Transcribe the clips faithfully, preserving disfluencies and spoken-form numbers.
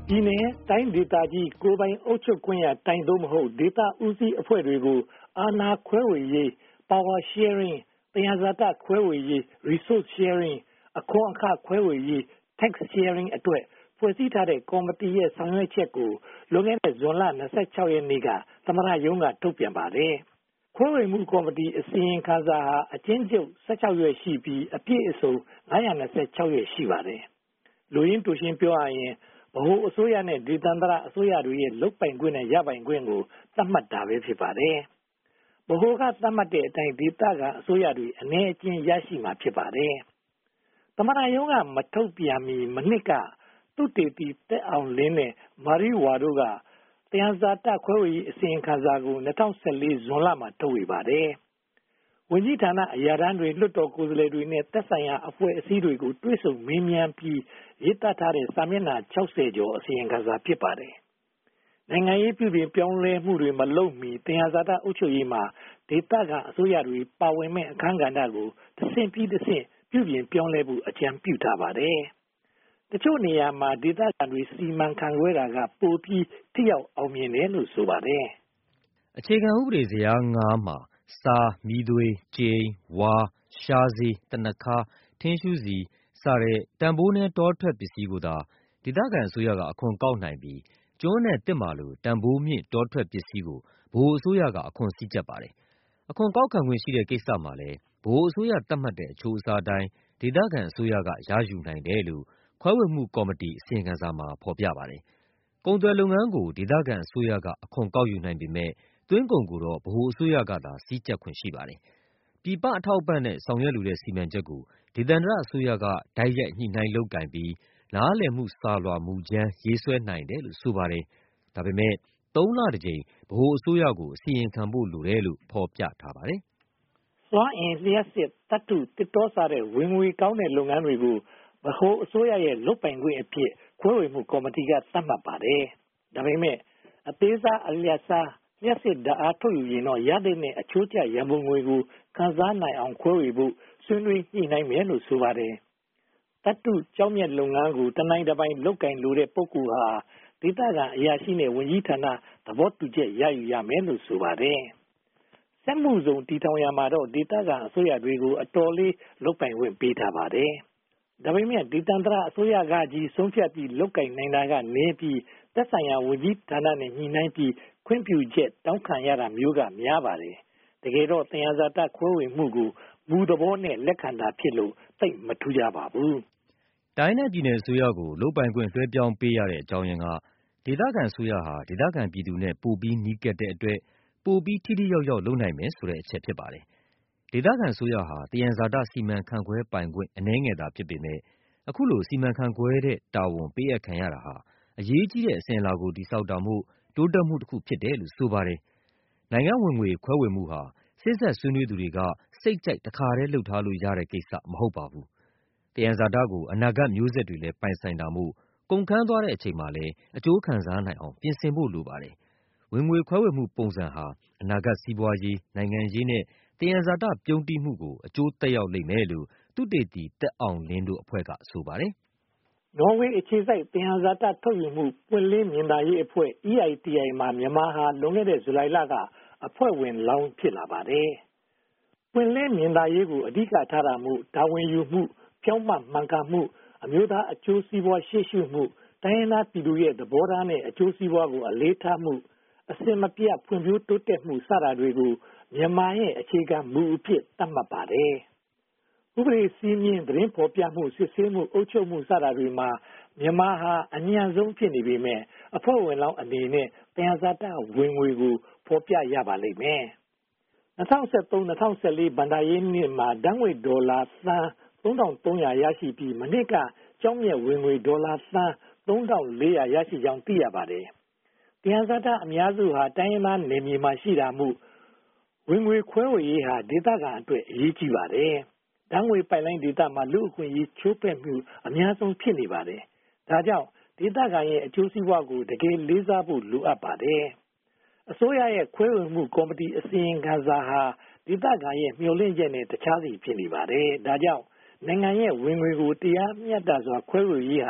ပြည်နယ်တိုင်းဒေသကြီးကိုယ်ပိုင်အုပ်ချုပ်ခွင့်ရတိုင်းသို့မဟုတ်ဒေသဦးစီးအဖွဲ့တွေကိုအာဏာခွဲဝေရေး Power Sharing သယံဇာတခွဲဝေရေး Resource Sharing အခွန်အခခွဲဝေရေး Tax Sharing အတွက်ဖွဲ့စည်းထားတဲ့ကော်မတီရဲ့ဆောင်ရွက်ချက်ကိုလွန်ခဲ့တဲ့ဇွန်လ၂၆ရက်နေ့ကသမ္မတရုံးကထုတ်ပြန်ပါတယ်။ခွဲဝေမှုကော်မတီအစီရင်ခံစာဟာအကျဉ်းချုပ်၁၆ရွက်ရှိပြီးအပြည့်အစုံ၅၂၆ရွက်ရှိပါတယ်။လူရင်းတူရှင်းပြောရရင်ဗဟိုအစိုးရနဲ့ဒေသန္တရအစိုးရတွေရဲ့လုပ်ပိုင်ခွင့်နဲ့ရပိုင်ခွင့်ကိုသတ်မှတ်တာပဲဖြစ်ပါတယ်။ဗဟိုကသတ်မှတ်တဲ့အတိုင်းဒေသကအစိုးရတွေအနည်းအကျဉ်းရရှိမှာဖြစ်ပါတယ်။သမ္မတရုံးကမထုတ်ပြန်မီမနှစ်ကသုတေသီတက်အောင်လင်းနဲ့မာရီဝါတို့ကသယံဇာတခွဲဝေရေးအစီရင်ခံစာကို၂၀၁၄ဇွန်လမှာထုတ်ဝေပါတယ်။ဝန်ကြီးဌာနအရာထမ်းတွေလွှတ်တော်ကိုယ်စားလှယ်တွေနဲ့သက်ဆိုင်ရာအဖွဲ့အစည်းတွေကိုတွဲဆုံမေးမြန်းပြီးရေးသားထားတဲ့စာမျက်နှာ၆၀ကျော်အစီရင်ခံစာဖြစ်ပါတယ်။နိုင်ငံရေးပြုပြင်ပြောင်းလဲမှုတွေမလုပ်မီသယံဇာတအုပ်ချုပ်ရေးမှာဒေသခံအစိုးရတွေပါဝင်မဲ့အခန်းကဏ္ဍကိုတစ်ဆင့်ပြီးတစ်ဆင့်ပြုပြင်ပြောင်းလဲဖို့အကြံပြုထားပါတယ်။တချို့နေရာမှာဒေသခံတွေစီမံခန့်ခွဲတာကပိုပြီးထိရောက်အောင်မြင်တယ်လို့ဆိုပါတယ်။အခြေခံဥပဒေဇယား၅မှာစားမီးသွေးကြိမ်ဝါရှားဈေးတနခါထင်းရှူးစီစတဲ့တန်ဖိုးနဲ့တောထွက်ပစ္စည်းကိုသာဒေသခံအစိုးရကအခွန်ကောက်နိုင်ပြီးကျွန်းနဲ့တစ်မာလိုတန်ဖိုးမြင့်တောထွက်ပစ္စည်းကိုဗဟိုအစိုးရကအခွန်စည်းကျပ်ပါတယ်။အခွန်ကောက်ခံခွင့်ရှိတဲ့ကိစ္စမှာလည်းဗဟိုအစိုးရသတ်မှတ်တဲ့အချိုးအစားအတိုင်းဒေသခံအစိုးရကရယူနိုင်တယ်လို့ခွဲဝေမှုကော်မတီအစီရင်ခံစာမှာဖော်ပြပါတယ်။ကုန်သွယ်လုပ်ငန်းကိုဒေသခံအစိုးရကအခွန်ကောက်ယူနိုင်ပေမဲ့သွင်းကုန်ကိုတော့ဗဟိုအစိုးရကသာစည်းကျပ်ခွင့်ရှိပါတယ်။ပြည်ပအထောက်အပံ့နဲ့ဆောင်ရွက်လိုတဲ့စီမံချက်ကိုဒေသန္တရအစိုးရကတိုက်ရိုက်ညှိနှိုင်းလုပ်ကိုင်ပြီးနားလည်မှုစာလွှာမူကြမ်းရေးဆွဲနိုင်တယ်လို့ဆိုပါတယ်။ဒါပေမဲ့သုံးလတစ်ကြိမ်ဗဟိုအစိုးရကိုအစီရင်ခံဖို့လိုတယ်လို့ဖော်ပြထားပါတယ်။စွမ်းအင်လျှပ်စစ်သတ္တုတစ်တောစတဲ့ဝင်ငွေကောင်းတဲ့လုပ်ငန်းတွေကိုဗဟိုအစိုးရရဲ့လုပ်ပိုင်ခွင့်အဖြစ်ခွဲဝေမှုကော်မတီကသတ်မှတ်ပါတယ်။ဒါပေမဲ့အသေးစားအလျှက်စားလျှပ်စစ်ဓာတ်အားထုတ်ယူရင်တော့ရတဲ့အချိုးကျရန်ပုံငွေကိုခံစားနိုင်အောင်ခွဲဝေဖို့ဆွေးနွေးညှိနှိုင်းမယ်လို့ဆိုပါတယ်။သတ္တုကျောက်မျက်လုပ်ငန်းကိုတနိုင်တစ်ပိုင်လုပ်ကင်လိုတဲ့ပုဂ္ဂိုလ်ဟာဒေသခံအရာရှိနဲ့ဝန်ကြီးဌာနသဘောတူချက်ရယူရမယ်လို့ဆိုပါတယ်။စက်မှုဇုံတည်ထောင်ရမှာတော့ဒေသခံအစိုးရတွေကိုအတော်လေးလုပ်ပိုင်ခွင့်ပေးထားပါတယ်။ဒါပေမဲ့ဒေသန္တရအစိုးရကကြီးဆုံးဖြတ်ပြီးလုပ်ကင်နိုင်တာကနေပြီးသက်ဆိုင်ရာဝန်ကြီးဌာနနဲ့ညှိနှိုင်းပြီးခွင့်ပြုချက်တောင်းခံရတာမျိုးကများပါတယ်။တကယ်တော့သယံဇာတခွဲဝေမှုကိုမူသဘောနဲ့လက်ခံတာဖြစ်လို့သိပ်မထူးကြပါဘူး။တိုင်းနဲ့ပြည်နယ်အစိုးရကိုလုပ်ပိုင်ခွင့်လွှဲပြောင်းပေးရတဲ့အကြောင်းရင်းကဒေသခံအစိုးရဟာဒေသခံပြည်သူနဲ့ပိုပြီးနီးကပ်တဲ့အတွက်ပိုပြီးထိထိရောက်ရောက်လုပ်နိုင်မယ်ဆိုတဲ့အချက်ဖြစ်ပါတယ်။ဒေသခံအစိုးရဟာသယံဇာတစီမံခန့်ခွဲပိုင်ခွင့်အနည်းငယ်သာဖြစ်ပေမဲ့အခုလိုစီမံခန့်ခွဲတဲ့တာဝန်ပေးအပ်ခံရတာဟာအရေးကြီးတဲ့အစဉ်အလာကိုတည်ဆောက်တာမို့တိုးတက်မှုတစ်ခုဖြစ်တယ်လို့ဆိုပါတယ်။နိုင်ငံဝင်ငွေခွဲဝေမှုဟာစိတ်ဆက်ဆွေးနွေးသူတွေကစိတ်ကြိုက်တခါတည်းလုပ်ထားလို့ရတဲ့ကိစ္စမဟုတ်ပါဘူး။သယံဇာတကိုအနာဂတ်မျိုးဆက်တွေလည်းပိုင်ဆိုင်တာမို့ကုန်ခန်းသွားတဲ့အချိန်မှာလည်းအကျိုးခံစားနိုင်အောင်ပြင်ဆင်ဖို့လိုပါတယ်။ဝင်ငွေခွဲဝေမှုပုံစံဟာအနာဂတ်စီးပွားရေးနိုင်ငံရေးနဲ့သယံဇာတပြုန်းတီးမှုကိုအကျိုးသက်ရောက်လိမ့်မယ်လို့သုတေသီတက်အောင်လင်းတို့အဖွဲ့ကဆိုပါတယ်။နော်ဝေအခြေစိုက်သယံဇာတထုတ်ယူမှုပွင့်လင်းမြင်သာရေးအဖွဲ့ E I T I မှာမြန်မာဟာလွန်ခဲ့တဲ့ဇူလိုင်လကအဖွဲ့ဝင်လောင်းဖြစ်လာပါတယ်။ပွင့်လင်းမြင်သာရေးကိုအဓိကထားတာမို့တာဝန်ယူမှုဖြောင့်မတ်မှန်ကန်မှုအမျိုးသားအကျိုးစီးပွားရှေ့ရှုမှုတိုင်းရင်းသားပြည်သူရဲ့သဘောထားနဲ့အကျိုးစီးပွားကိုအလေးထားမှုအစင်မပြတ်ဖွံ့ဖြိုးတိုးတက်မှုစတာတွေကိုမြန်မာရဲ့အခြေခံမူအဖြစ်သတ်မှတ်ပါတယ်။ဥပဒေစည်းမျဉ်းသတင်းဖော်ပြမှုစစ်ဆေးမှုအုပ်ချုပ်မှုစတာတွေမှာမြန်မာဟာအညံ့ဆုံးဖြစ်နေပေမဲ့အဖွဲ့ဝင်လောင်းအနေနဲ့သယံဇာတဝင်ငွေကိုဖော်ပြရပါလိမ့်မယ်။၂၀၁၃-၂၀၁၄ဘဏ္ဍာရေးနှစ်မှာဓာတ်ငွေဒေါ်လာသန်းသုံးထောင်သုံးရာရရှိပြီးမနှစ်ကကျောက်မျက်ဝင်ငွေဒေါ်လာသန်းသုံးထောင်လေးရာရရှိကြောင်းသိရပါတယ်။သယံဇာတအများစုဟာတိုင်းရင်းသားနယ်မြေမှာရှိတာမို့ဝင်ငွေခွဲဝေရေးဟာဒေသခံအတွက်အရေးကြီးပါတယ်။ဓာတ်ငွေပိုက်လိုင်းဒေသမှာလူ့အခွင့်အရေးချိုးဖက်မှုအများဆုံးဖြစ်နေပါတယ်။ဒါကြောင့်ဒေသခံရဲ့အကျိုးစီးပွားကိုတကယ်လေးစားဖို့လိုအပ်ပါတယ်။အစိုးရရဲ့ခွဲဝေမှုကော်မတီအစီရင်ခံစာဟာဒေသခံရဲ့မျှော်လင့်ချက်နဲ့တခြားစီဖြစ်နေပါတယ်။ဒါကြောင့်နိုင်ငံရဲ့ဝင်ငွေကိုတရားမျှတစွာခွဲဝေရေးဟာ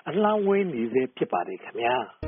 အလှမ်းဝေးနေစေဖြစ်ပါတယ်ခင်ဗျာ။